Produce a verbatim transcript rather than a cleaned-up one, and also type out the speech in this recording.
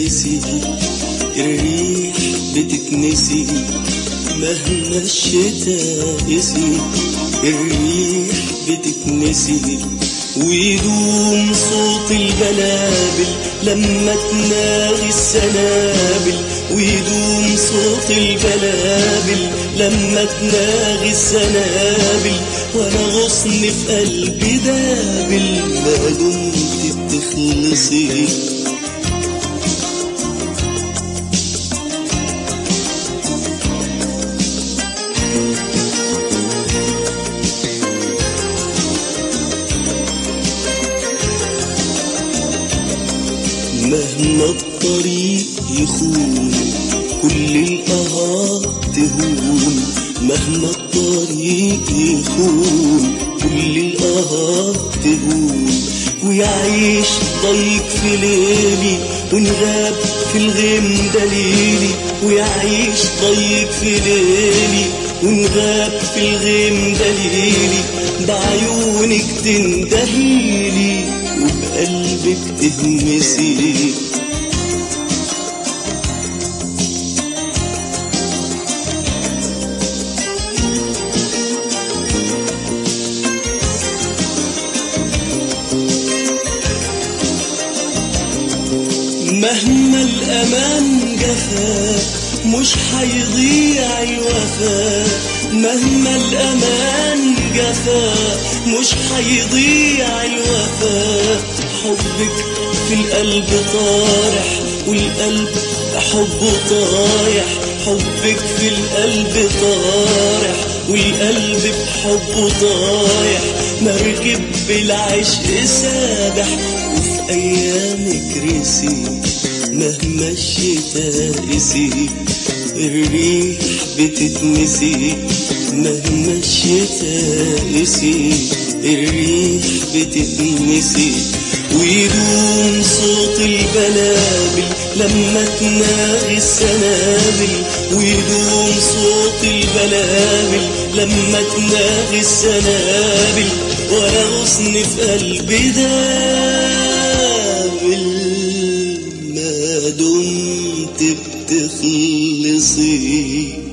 قسي، الريح بتتنسي مهما الشتا قسي، الريح بتتنسي ويدوم صوت البلابل لما تناغي السنابل، ويدوم صوت البلابل لما تناغي السنابل، وانا غصن في قلبي دابل ما دمت بتخلصي. مهما الطريق يخون كل الأهات تهون، مهما الطريق يخون كل الأهات تهون، ويعيش ضيق في ليلي ونغاب في الغيم دليلي، ويعيش ضيق في ليلي ونغاب في الغيم دليلي، بعيونك تندهيلي وبقلبك تهمسي. مهما الأمان جفا مش حيضيع الوفا، مهما الأمان جفا مش حيضيع الوفا، حبك في القلب طارح والقلب حبه طايح، حبك في القلب طارح والقلب بحبه طايح، مركب بالعشق سابح وفي أيامك رسي، مهما الشتا قسي الريح بتتنسي، مهما الشتا قسي الريح بتتنسي ويدوم صوت البلابل لما تناغي السنابل، ويدوم صوت البلابل لما تناغي السنابل، وانا غصن في قلبي دابل ما دمت بتخلصي.